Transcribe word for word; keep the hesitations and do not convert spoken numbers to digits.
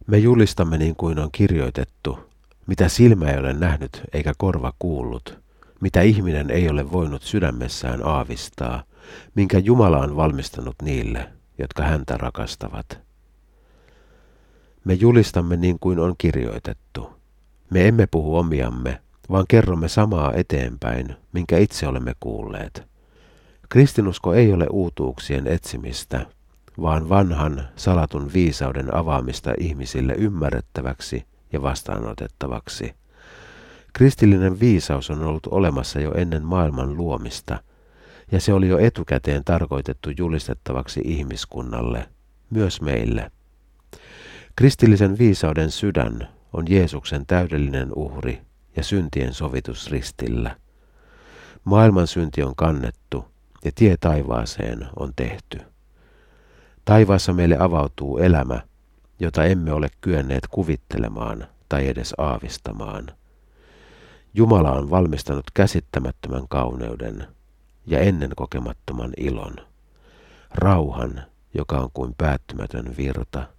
Me julistamme niin kuin on kirjoitettu, mitä silmä ei ole nähnyt eikä korva kuullut, mitä ihminen ei ole voinut sydämessään aavistaa, minkä Jumala on valmistanut niille, jotka häntä rakastavat. Me julistamme niin kuin on kirjoitettu. Me emme puhu omiamme, vaan kerromme samaa eteenpäin, minkä itse olemme kuulleet. Kristinusko ei ole uutuuksien etsimistä, vaan vanhan salatun viisauden avaamista ihmisille ymmärrettäväksi ja vastaanotettavaksi. Kristillinen viisaus on ollut olemassa jo ennen maailman luomista, ja se oli jo etukäteen tarkoitettu julistettavaksi ihmiskunnalle, myös meille. Kristillisen viisauden sydän on Jeesuksen täydellinen uhri ja syntien sovitus ristillä. Maailman synti on kannettu ja tie taivaaseen on tehty. Taivaassa meille avautuu elämä, jota emme ole kyenneet kuvittelemaan tai edes aavistamaan. Jumala on valmistanut käsittämättömän kauneuden ja ennen kokemattoman ilon, rauhan, joka on kuin päättymätön virta,